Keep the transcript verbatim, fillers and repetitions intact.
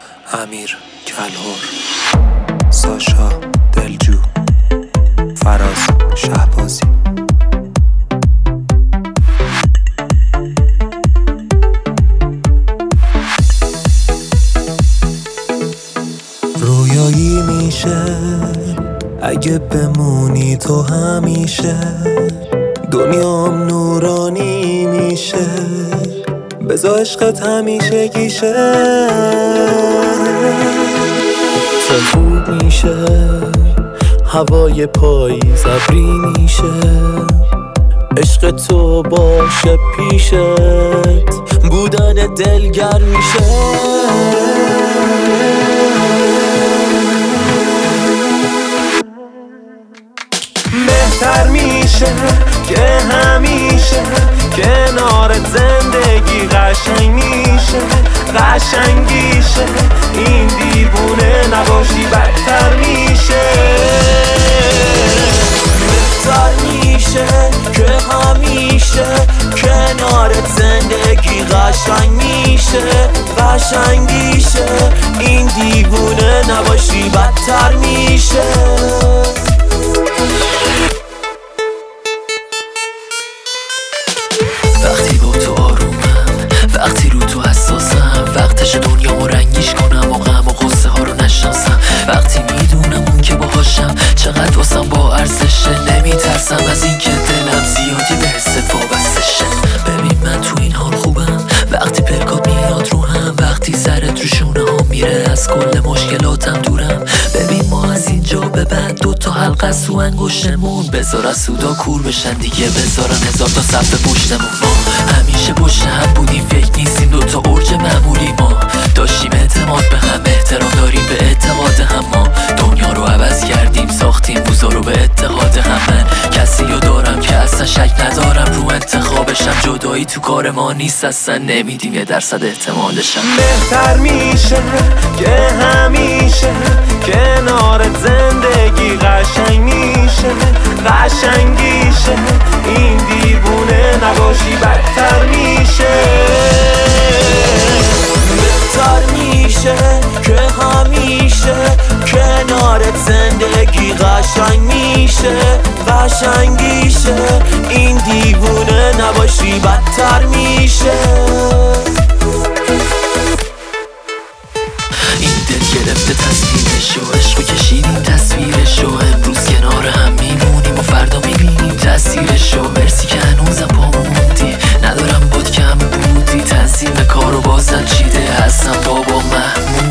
امیر کلهر، ساشا دلجو، فراز شهبازی. رویایی میشه اگه بمونی تو همیشه، دنیام نورانی میشه، بذار عشقت همیشه گیشه. تا خوب میشه هوای پاییز ابری میشه، عشق تو باشه پیشت بودن دلگر میشه. بهتر میشه که همیشه کنارت زندگی قشنگ میشه، قشنگیشه این دیوونه نباشی بدتر میشه. بهتر میشه که همیشه کنارت زندگی قشنگ میشه، قشنگیشه این دیوونه نباشی بدتر میشه. وقتی با تو آرومم، وقتی رو تو حساسم، وقتش دنیامو رنگیش کنم و غم و غصه ها رو نشناسم. وقتی میدونم اون که باهاشم چقدر واسم با ارزشه، نمیترسم از این که دلم زیادی به حست وابسته شه. ببین من تو این حال خوبم وقتی پلکات میاد رو هم، وقتی سرت رو شونه ها میره از کل مشکلاتم دورم. ببین ما از اینجا به بعد دو تا حلقه سو انگشتمون، بذار از سودا کور بشن دیگه، بذارن هزار تا صف پشتمون. ما همیشه پشت هم بودیم، فکر نیستیم دو تا اوج معمولی، ما داشتیم اعتماد به هم، احترام داریم به اعتقاد هم. ما دنیا رو عوض کردیم، ساختیم بوزا رو به اتحاد هم. من کسی رو دارم که اصلا شک ندارم رو انتخابشم، جدایی تو کار ما نیست اصلا، نمیدیم یه درصد احتمالشم. بهتر میشه که همیشه کنارت زندگی قشنگ میشه، قشنگیشه این دیوونه نباشی بدتر میشه. بهتر میشه که همیشه کنارت زندگی قشنگ میشه، قشنگیشه این دیوونه نباشی بدتر میشه. این دل گرفته تصمیمشو، عشقو کشیدیم تصویرشو، امروز کنار هم میمونیم و فردا میبینیم تاثیرشو. مرسی که هنوزم پامون موندی، ندارم بود کم بودی، تنظیم کارو بازم چیده هستم بابا محمود.